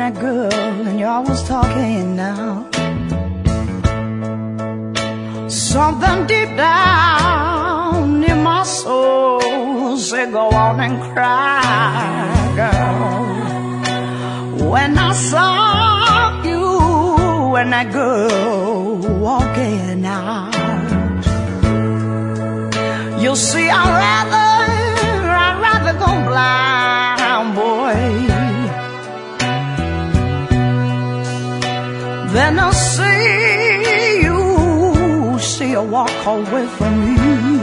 that girl and you always talking now. Something deep down in my soul say go on and cry, girl. When I saw you and that girl walking out, you see I'd rather go blind, boy, than to see you walk away from me.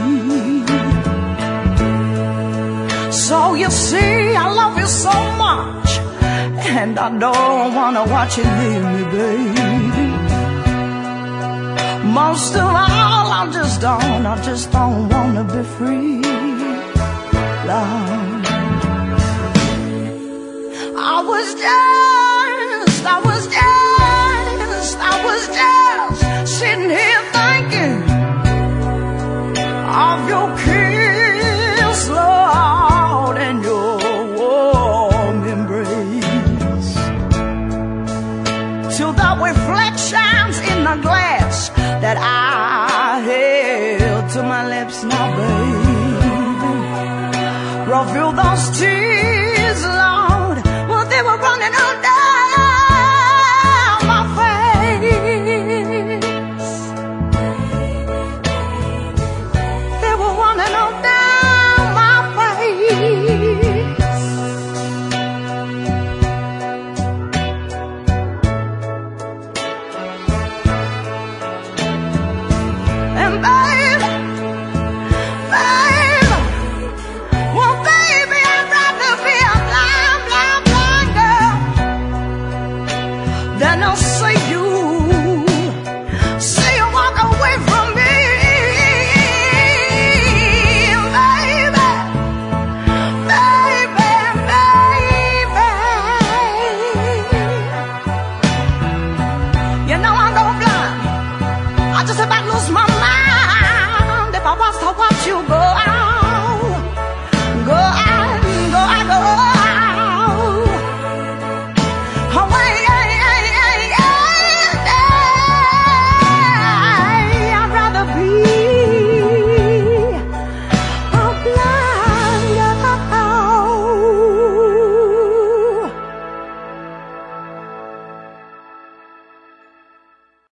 So you see, I love you so much, and I don't wanna watch you leave me, baby. Most of all, I just don't wanna be free, love. I was just